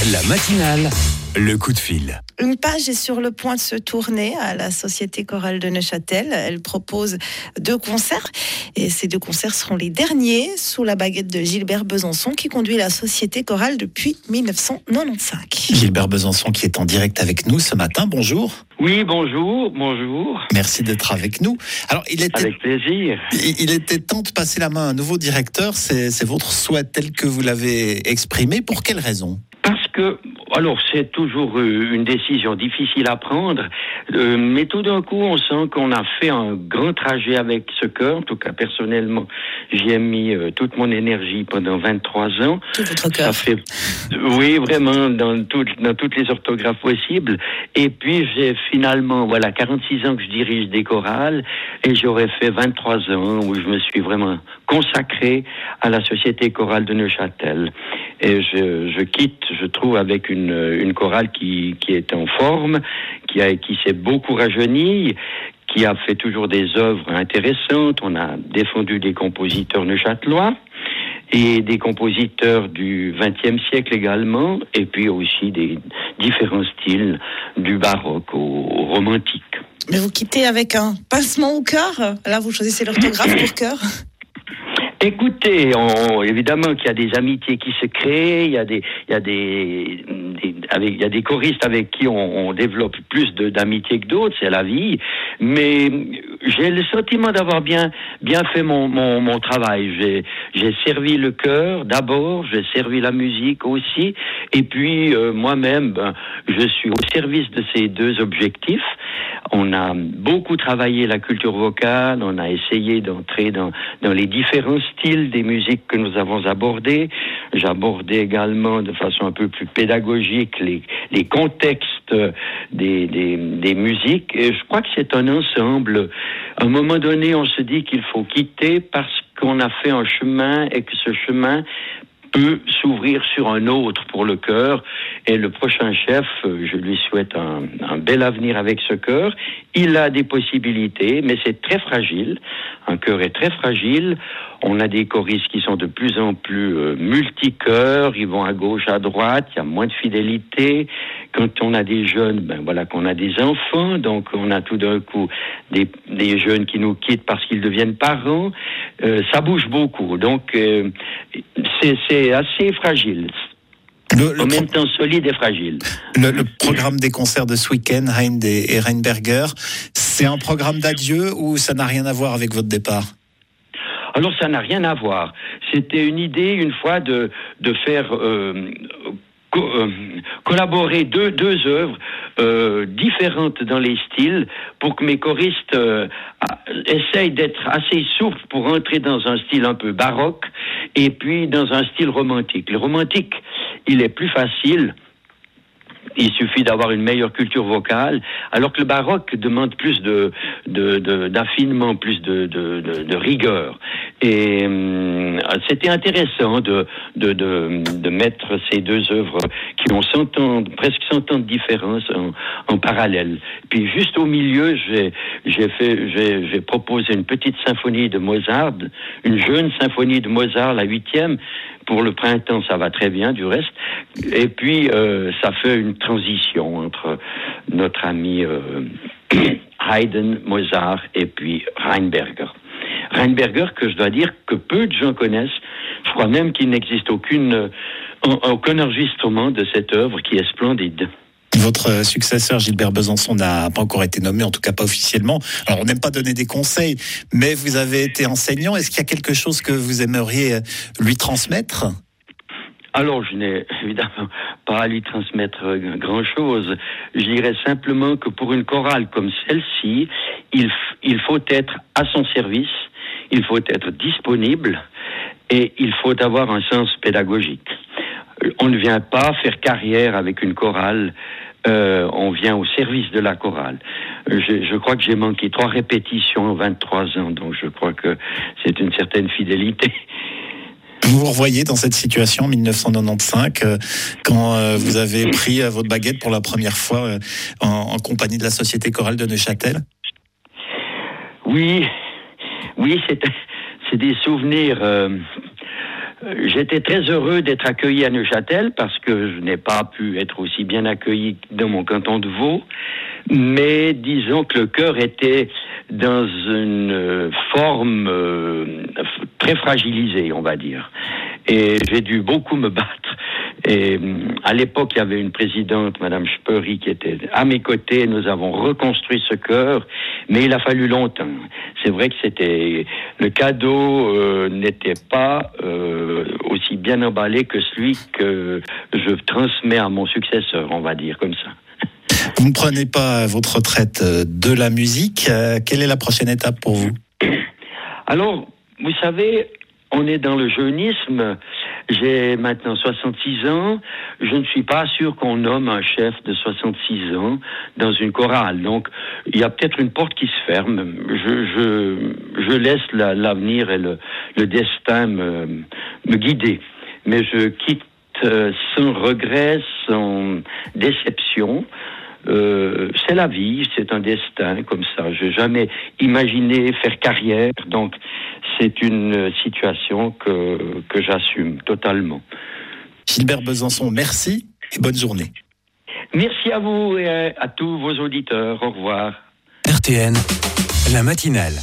La matinale, le coup de fil. Une page est sur le point de se tourner à la Société chorale de Neuchâtel. Elle propose 2 concerts et ces 2 concerts seront les derniers sous la baguette de Gilbert Besançon qui conduit la Société chorale depuis 1995. Gilbert Besançon qui est en direct avec nous ce matin. Bonjour. Oui, bonjour. Merci d'être avec nous. Alors, Avec plaisir. Il était temps de passer la main à un nouveau directeur. C'est votre souhait tel que vous l'avez exprimé. Pour quelle raison ? Parce que, alors c'est toujours une décision difficile à prendre, mais tout d'un coup on sent qu'on a fait un grand trajet avec ce chœur. En tout cas personnellement, j'y ai mis toute mon énergie pendant 23 ans. Tout votre cœur. Oui, vraiment, dans toutes les orthographes possibles. Et puis j'ai finalement, 46 ans que je dirige des chorales, et j'aurais fait 23 ans où je me suis vraiment consacré à la Société chorale de Neuchâtel. Et je quitte, je trouve, avec une chorale qui est en forme, qui s'est beaucoup rajeunie, qui a fait toujours des œuvres intéressantes. On a défendu des compositeurs neuchâtelois et des compositeurs du XXe siècle également, et puis aussi des différents styles, du baroque au romantique. Mais vous quittez avec un pincement au cœur. Là, vous choisissez l'orthographe pour cœur. Écoutez, évidemment qu'il y a des amitiés qui se créent, il y a des choristes avec qui on développe plus d'amitié que d'autres, c'est la vie. Mais j'ai le sentiment d'avoir bien fait mon travail. J'ai servi le chœur d'abord, j'ai servi la musique aussi, et puis moi-même, je suis au service de ces 2 objectifs. On a beaucoup travaillé la culture vocale, on a essayé d'entrer dans les différents styles des musiques que nous avons abordées. J'abordais également de façon un peu plus pédagogique les contextes des musiques. Et je crois que c'est un ensemble. À un moment donné, on se dit qu'il faut quitter parce qu'on a fait un chemin et que ce chemin peut s'ouvrir sur un autre pour le chœur. Et le prochain chef, je lui souhaite un bel avenir avec ce chœur. Il a des possibilités, mais c'est très fragile. Un chœur est très fragile. On a des choristes qui sont de plus en plus multichœurs. Ils vont à gauche, à droite. Il y a moins de fidélité. Quand on a des jeunes, qu'on a des enfants. Donc, on a tout d'un coup des jeunes qui nous quittent parce qu'ils deviennent parents. Ça bouge beaucoup. Donc, c'est assez fragile. En même temps solide et fragile. Le programme des concerts de ce week-end, Hein et Rheinberger, c'est un programme d'adieu ou ça n'a rien à voir avec votre départ ? Alors ça n'a rien à voir. C'était une idée une fois de faire collaborer deux œuvres différentes dans les styles pour que mes choristes essayent d'être assez souples pour entrer dans un style un peu baroque et puis dans un style romantique. Le romantique, il est plus facile. Il suffit d'avoir une meilleure culture vocale, alors que le baroque demande plus d'affinement, plus de rigueur. Et c'était intéressant de mettre ces 2 œuvres qui ont presque 100 ans de différence en parallèle. Puis juste au milieu, j'ai proposé une petite symphonie de Mozart, une jeune symphonie de Mozart, la 8e. Pour le printemps, ça va très bien, du reste. Et puis, ça fait une transition entre notre ami Haydn, Mozart et puis Rheinberger. Rheinberger, que je dois dire que peu de gens connaissent. Je crois même qu'il n'existe aucun enregistrement de cette œuvre qui est splendide. Votre successeur, Gilbert Besançon, n'a pas encore été nommé, en tout cas pas officiellement. Alors, on n'aime pas donner des conseils, mais vous avez été enseignant. Est-ce qu'il y a quelque chose que vous aimeriez lui transmettre ? Alors, je n'ai évidemment pas à lui transmettre grand-chose. Je dirais simplement que pour une chorale comme celle-ci, il faut être à son service, il faut être disponible et il faut avoir un sens pédagogique. On ne vient pas faire carrière avec une chorale, on vient au service de la chorale. Je crois que j'ai manqué 3 répétitions en 23 ans, donc je crois que c'est une certaine fidélité. Vous vous revoyez dans cette situation en 1995, quand vous avez pris votre baguette pour la première fois en compagnie de la Société chorale de Neuchâtel ? Oui, c'est des souvenirs J'étais très heureux d'être accueilli à Neuchâtel parce que je n'ai pas pu être aussi bien accueilli dans mon canton de Vaud. Mais disons que le chœur était dans une forme très fragilisée, on va dire. Et j'ai dû beaucoup me battre. Et à l'époque, il y avait une présidente, Madame Speury, qui était à mes côtés. Nous avons reconstruit ce chœur, mais il a fallu longtemps. C'est vrai que le cadeau n'était pas aussi bien emballé que celui que je transmets à mon successeur, on va dire comme ça. Vous ne prenez pas votre retraite de la musique. Quelle est la prochaine étape pour vous ? Alors, vous savez, on est dans le jeunisme. J'ai maintenant 66 ans. Je ne suis pas sûr qu'on nomme un chef de 66 ans dans une chorale. Donc, il y a peut-être une porte qui se ferme. Je laisse l'avenir et le destin me guider. Mais je quitte sans regret, sans déception. C'est la vie, c'est un destin comme ça. Je n'ai jamais imaginé faire carrière, donc c'est une situation que j'assume totalement. Gilbert Besançon, merci et bonne journée. Merci à vous et à tous vos auditeurs. Au revoir. RTN, la matinale.